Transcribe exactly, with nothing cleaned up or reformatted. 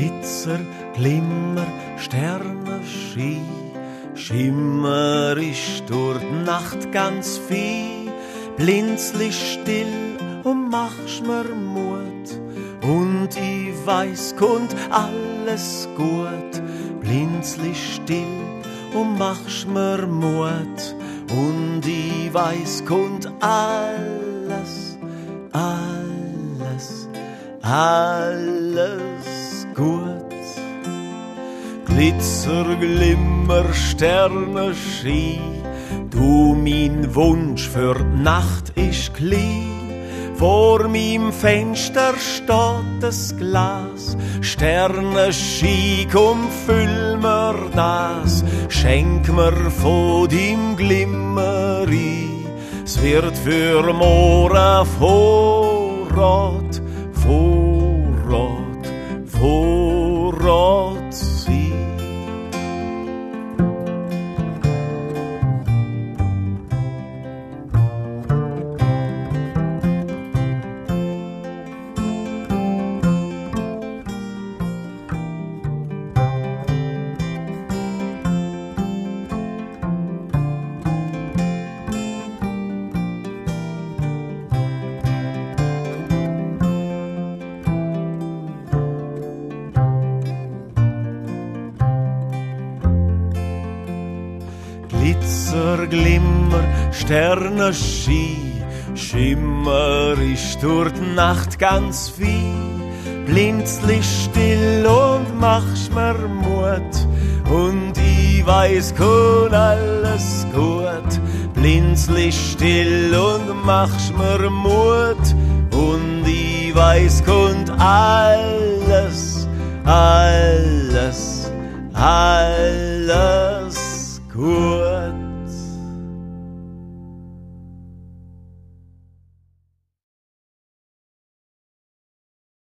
Glitzer, Glimmer, Sternenschein, Schimmer ist durch die Nacht ganz fein, blinzli still und machst mir Mut, und ich weiss, kommt alles gut. Blinzli still und machst mir Mut, und ich weiss, kommt alles, alles, alles gut. Glitzer, Glimmer, Sternenschein, du, mein Wunsch für die Nacht ist klein. Vor meinem Fenster steht das Glas, Sternenschein, komm, füll mir das, schenk mir von deinem Glimmer ein. Es wird für morgen Vorrat, Vorrat, Vorrat sein. Glitzer, Glimmer, Sternenschein, Schimmer ist durch die Nacht ganz fein. Blinzli still und machst mir Mut, und ich weiss, kommt alles gut. Blinzli still und machst mir Mut, und ich weiss, kommt alles, alles